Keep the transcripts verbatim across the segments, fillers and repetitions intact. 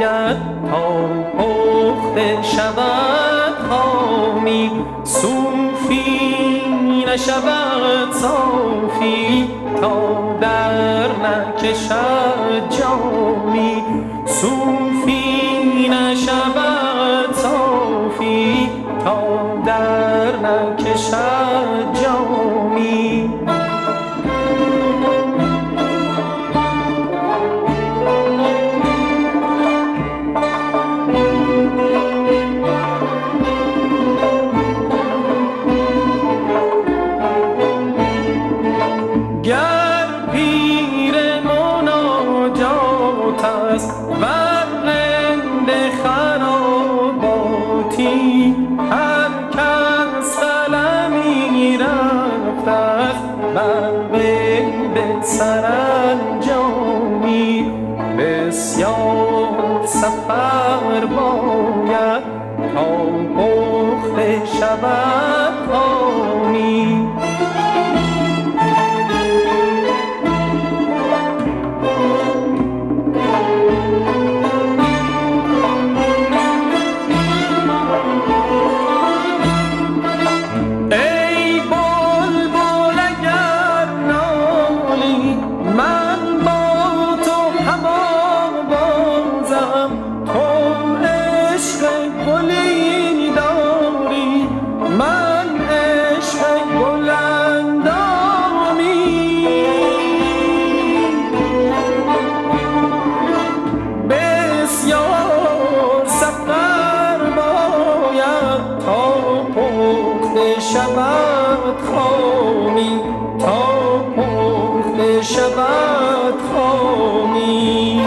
باید تا پخته شود خامی، صوفی نشود صافی تا در نکشد جامی، صوفی نشود صافی تا در نکشد جامی. گر پیر مناجات است ور رند خراباتی، هر کس قلمی رفته است بر غیب سرانجامی، بسیار سفر باید تا پخته شود خامی. شود خامی تا پخته شود خامی.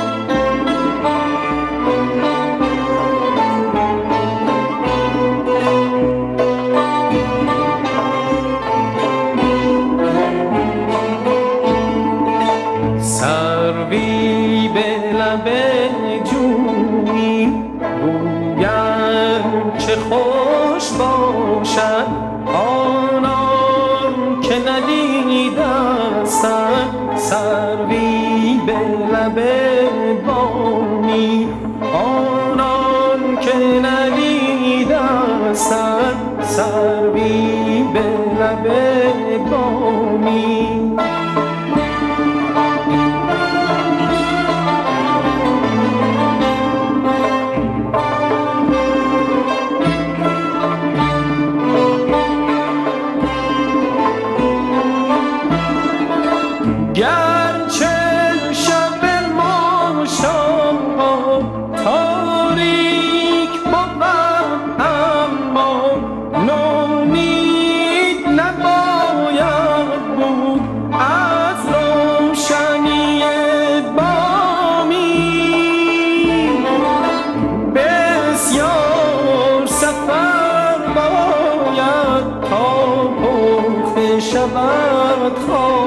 سروی به لب جویی گویم چه خوش باشد، آنان که ندیدستند سروی به لب بامی، آنان که ندیدستند سروی به لب بامی. گرچه شب ما شام تاریک بود اما نومید نباید بود از روشنی بامی، بسیار سفر باید تا پخته شود خامی.